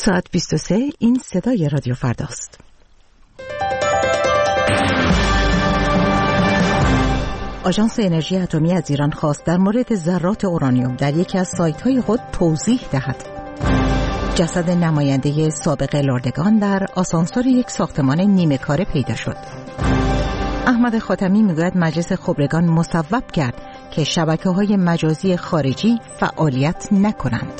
ساعت 23 این صدای رادیو فرداست. آژانس انرژی اتمی از ایران خواست در مورد ذرات اورانیوم در یکی از سایت‌های خود توضیح دهد. جسد نماینده سابق لردگان در آسانسور یک ساختمان نیمه کاره پیدا شد. احمد خاتمی میگوید مجلس خبرگان مصوب کرد که شبکه‌های مجازی خارجی فعالیت نکنند.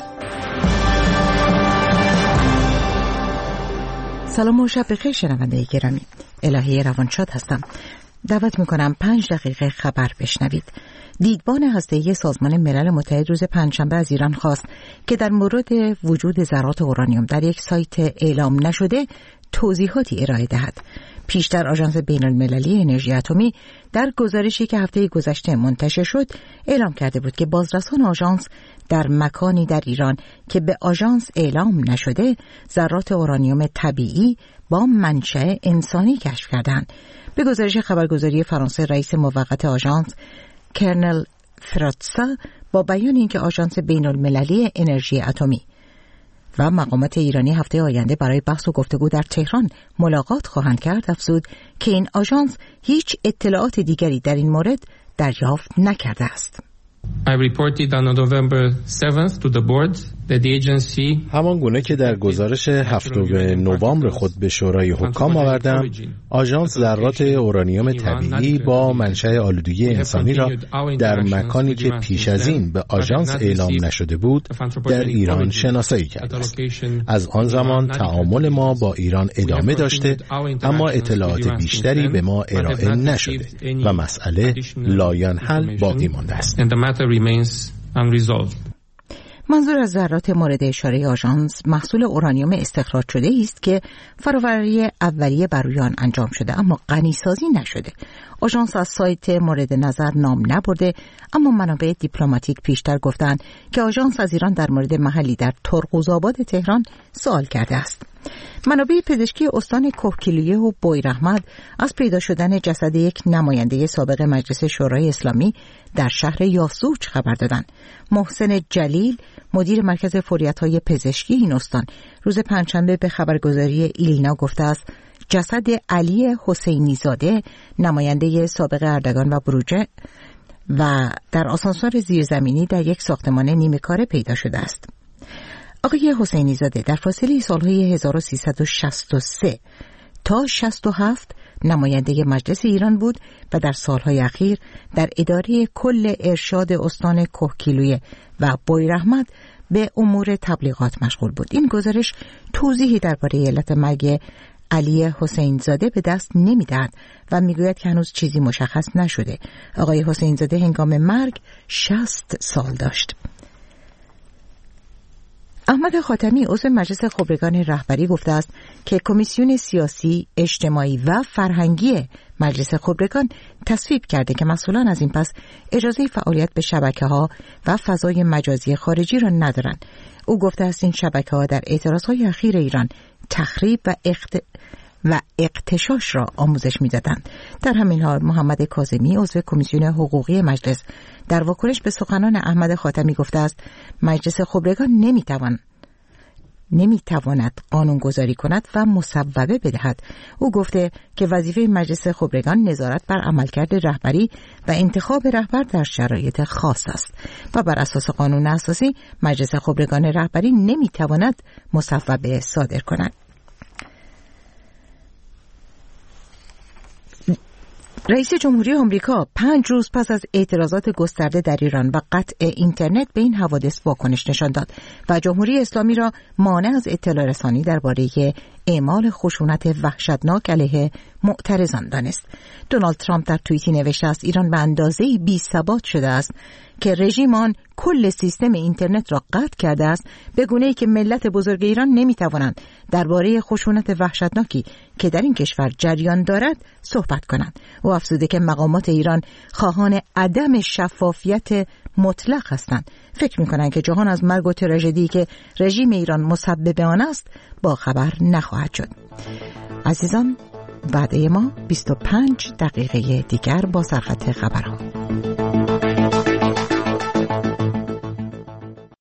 سلام و شب بخیر شنونده گرامی. الهی روانشاد هستم. دعوت میکنم 5 دقیقه خبر بشنوید. دیدبان هسته‌ای سازمان ملل متحد روز پنجشنبه از ایران خواست که در مورد وجود ذرات اورانیوم در یک سایت اعلام نشده توضیحاتی ارائه دهد. پیشتر آژانس بین‌المللی انرژی اتمی در گزارشی که هفته گذشته منتشر شد اعلام کرده بود که بازرسان آژانس در مکانی در ایران که به آژانس اعلام نشده ذرات اورانیوم طبیعی با منشأ انسانی کشف کردند. به گزارش خبرگزاری فرانسه رئیس موقت آژانس کرنل فراتسا با بیان اینکه آژانس بین‌المللی انرژی اتمی و مقامات ایرانی هفته آینده برای بحث و گفتگو در تهران ملاقات خواهند کرد، افزود که این آژانس هیچ اطلاعات دیگری در این مورد دریافت نکرده است. I reported on November 7th to the board that the agency همان گونه که در گزارش 7 نوامبر خود به شورای حکام آوردم، آژانس ذرات اورانیوم طبیعی با منشأ آلودگی انسانی را در مکانی که پیش از این به آژانس اعلام نشده بود در ایران شناسایی کرده است. از آن زمان تعامل ما با ایران ادامه داشته، اما اطلاعات بیشتری به ما ارائه نشده و مسئله لاینحل باقی مانده است. منظور از ذرات مورد اشاره آژانس محصول اورانیوم استخراج شده است که فرآوری اولیه بر روی آن انجام شده اما غنی‌سازی نشده. آژانس از سایت مورد نظر نام نبرده، اما منابع دیپلماتیک پیشتر گفتند که آژانس از ایران در مورد محلی در ترقوزآباد تهران سوال کرده است. منابع پزشکی استان کهگیلویه و بویراحمد از پیدا شدن جسد یک نماینده سابق مجلس شورای اسلامی در شهر یاسوج خبر دادند. محسن جلیل مدیر مرکز فوریت‌های پزشکی این استان روز پنجشنبه به خبرگزاری ایلنا گفته است جسد علی حسینی زاده نماینده سابق اردگان و بروجه و در آسانسور زیرزمینی در یک ساختمان نیمه کاره پیدا شده است. آقای حسینی زاده در فاصله سالهای 1363 تا 67 نماینده مجلس ایران بود و در سالهای اخیر در اداره کل ارشاد استان کهگیلویه و بویراحمد به امور تبلیغات مشغول بود. این گزارش توضیحی درباره علت مرگ علی حسین زاده به دست نمی‌دهد و میگوید که هنوز چیزی مشخص نشده. آقای حسین زاده هنگام مرگ 60 سال داشت. احمد خاتمی عضو مجلس خبرگان رهبری گفته است که کمیسیون سیاسی، اجتماعی و فرهنگی مجلس خبرگان تصویب کرده که مسئولان از این پس اجازه فعالیت به شبکه‌ها و فضای مجازی خارجی را ندارند. او گفته است این شبکه‌ها در اعتراضهای اخیر ایران تخریب و اغتشاش را آموزش می‌دادند. در همین حال محمد کاظمی عضو کمیسیون حقوقی مجلس در واکنش به سخنان احمد خاتمی گفته است مجلس خبرگان نمیتواند قانونگذاری کند و مصوبه بدهد. او گفته که وظیفه مجلس خبرگان نظارت بر عملکرد رهبری و انتخاب رهبر در شرایط خاص است و بر اساس قانون اساسی مجلس خبرگان رهبری نمیتواند مصوبه صادر کند. رئیس جمهوری آمریکا 5 روز پس از اعتراضات گسترده در ایران و قطع اینترنت به این حوادث واکنش نشان داد و جمهوری اسلامی را مانع از اطلاع رسانی درباره اعمال خشونت وحشتناک علیه معترضان دانست. دونالد ترامپ در توییتی نوشته است ایران به اندازه‌ای بی‌ثبات شده است که رژیم آن کل سیستم اینترنت را قطع کرده است به گونه‌ای که ملت بزرگ ایران نمی‌توانند درباره خشونت وحشتناکی که در این کشور جریان دارد صحبت کنند. او افزوده که مقامات ایران خواهان عدم شفافیت مطلق هستند. فکر می‌کنند که جهان از مرگ و تراژدی که رژیم ایران مسبب آن است با خبر نخواهد شد. عزیزان، وعده ما 25 دقیقه دیگر با سرخط خبرها.